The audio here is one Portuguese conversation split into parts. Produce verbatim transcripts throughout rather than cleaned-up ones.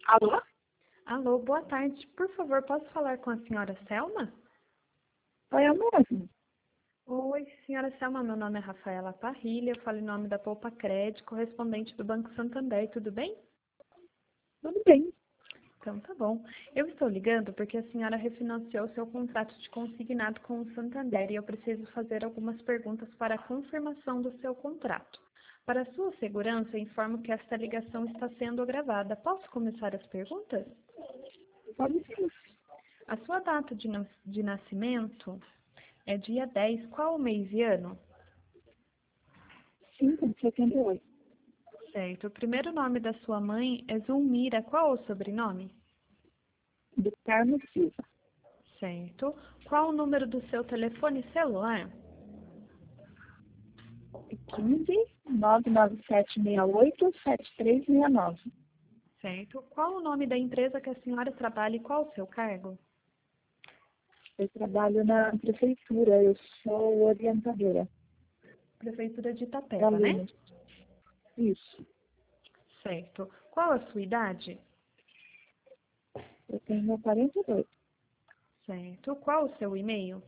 Alô? Alô, boa tarde. Por favor, posso falar com a senhora Selma? Oi, eu mesmo. Oi, senhora Selma, meu nome é Rafaela Parrilha, eu falo em nome da Poupa Crédito, correspondente do Banco Santander, tudo bem? Tudo bem. Então tá bom. Eu estou ligando porque a senhora refinanciou seu contrato de consignado com o Santander e eu preciso fazer algumas perguntas para a confirmação do seu contrato. Para sua segurança, informo que esta ligação está sendo gravada. Posso começar as perguntas? Pode sim. A sua data de, nas- de nascimento é dia dez. Qual o mês e ano? cinco de setenta e oito. Certo. O primeiro nome da sua mãe é Zulmira. Qual o sobrenome? Do Carmo Silva. Certo. Qual o número do seu telefone celular? quinze, nove nove sete seis oito, sete três seis nove. Certo. Qual o nome da empresa que a senhora trabalha e qual o seu cargo? Eu trabalho na prefeitura, eu sou orientadora Prefeitura de para Itapeva, né? alunos. Isso. Certo. Qual a sua idade? Eu tenho quarenta e dois. Certo. Qual o seu e-mail?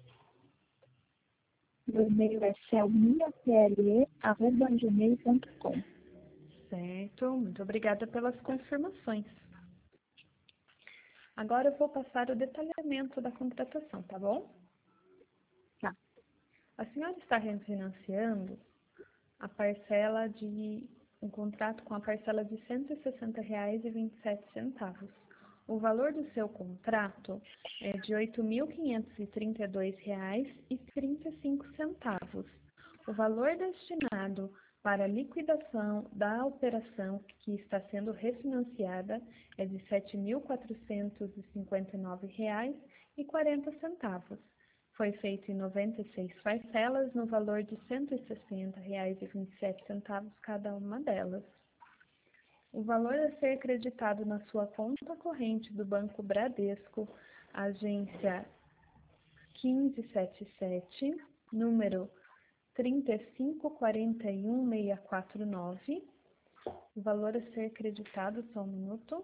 Meu e-mail é selminha.ple, arroba gmail ponto com. Certo. Muito obrigada pelas confirmações. Agora eu vou passar o detalhamento da contratação, tá bom? Tá. A senhora está refinanciando a parcela de um contrato com a parcela de cento e sessenta reais e vinte e sete centavos. O valor do seu contrato é de oito mil quinhentos e trinta e dois reais e trinta e cinco centavos. O valor destinado para a liquidação da operação que está sendo refinanciada é de sete mil quatrocentos e cinquenta e nove reais e quarenta centavos. Foi feito em noventa e seis parcelas no valor de cento e sessenta reais e vinte e sete centavos cada uma delas. O valor a ser creditado na sua conta corrente do Banco Bradesco, agência quinze setenta e sete, número trinta e cinco quarenta e um seiscentos e quarenta e nove. O valor a ser creditado, só um minuto.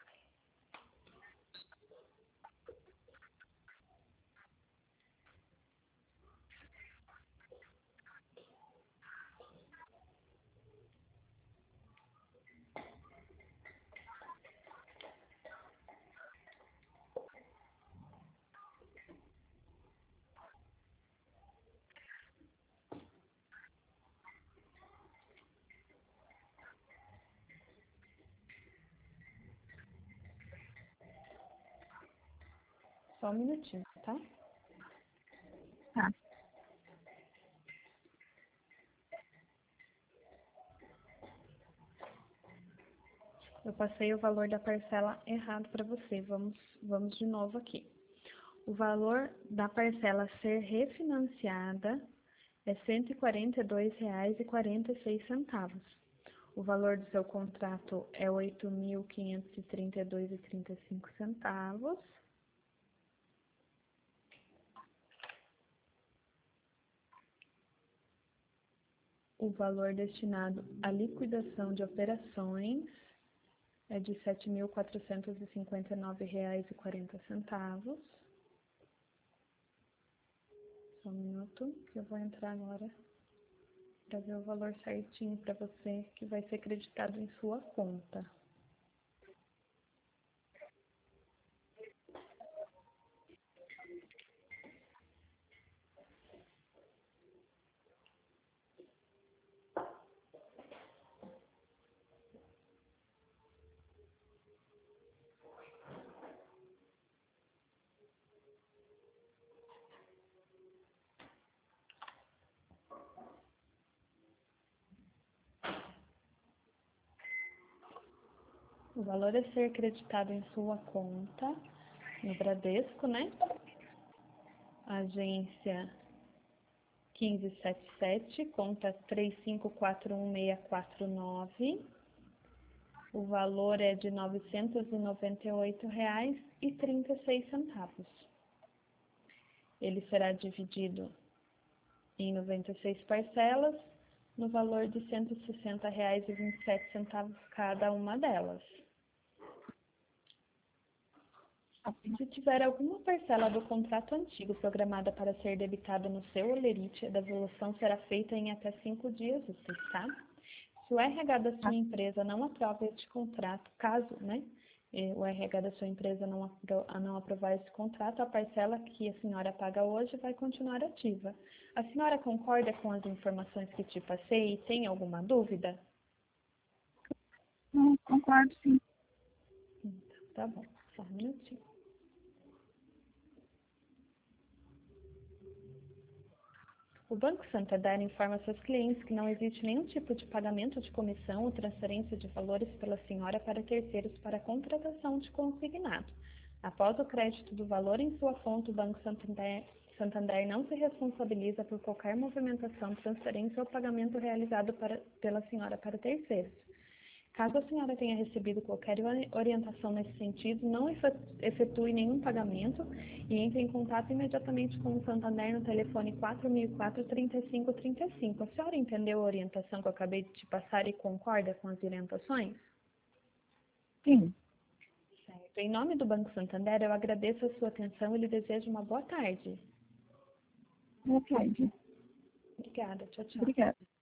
Só um minutinho, tá? Tá. Eu passei o valor da parcela errado para você. Vamos, vamos de novo aqui. O valor da parcela a ser refinanciada é cento e quarenta e dois reais e quarenta e seis centavos. O valor do seu contrato é oito mil quinhentos e trinta e dois reais e trinta e cinco centavos. O valor destinado à liquidação de operações é de sete mil quatrocentos e cinquenta e nove reais e quarenta centavos. Só um minuto que eu vou entrar agora para ver o valor certinho para você que vai ser creditado em sua conta. O valor a ser creditado em sua conta no Bradesco, né? Agência quinze setenta e sete, conta três cinco quatro um seis quatro nove. O valor é de novecentos e noventa e oito reais e trinta e seis centavos. Ele será dividido em noventa e seis parcelas, no valor de cento e sessenta reais e vinte e sete centavos cada uma delas. Se tiver alguma parcela do contrato antigo programada para ser debitada no seu holerite, a devolução será feita em até cinco dias úteis, tá? Se o R H da sua empresa não aprova este contrato, caso, né, o R H da sua empresa não, apro não aprovar esse contrato, a parcela que a senhora paga hoje vai continuar ativa. A senhora concorda com as informações que te passei e tem alguma dúvida? Não, concordo, sim. Então, tá bom, só um minutinho. O Banco Santander informa seus clientes que não existe nenhum tipo de pagamento de comissão ou transferência de valores pela senhora para terceiros para contratação de consignado. Após o crédito do valor em sua conta, o Banco Santander, Santander não se responsabiliza por qualquer movimentação, transferência ou pagamento realizado para, pela senhora para terceiros. Caso a senhora tenha recebido qualquer orientação nesse sentido, não efetue nenhum pagamento e entre em contato imediatamente com o Santander no telefone quatro mil e quatro, trinta e cinco, trinta e cinco. A senhora entendeu a orientação que eu acabei de te passar e concorda com as orientações? Sim. Certo. Em nome do Banco Santander, eu agradeço a sua atenção e lhe desejo uma boa tarde. Boa tarde. Obrigada. Tchau, tchau. Obrigada.